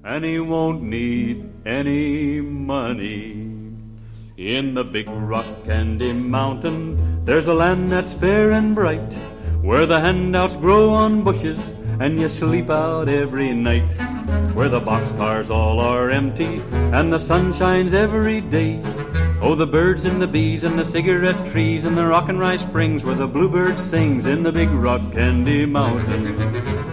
and he won't need any money. In the big rock candy mountain, there's a land that's fair and bright, where the handouts grow on bushes and you sleep out every night, where the boxcars all are empty and the sun shines every day. Oh, the birds and the bees and the cigarette trees and the rock and rice springs, where the bluebird sings in the big rock candy mountain.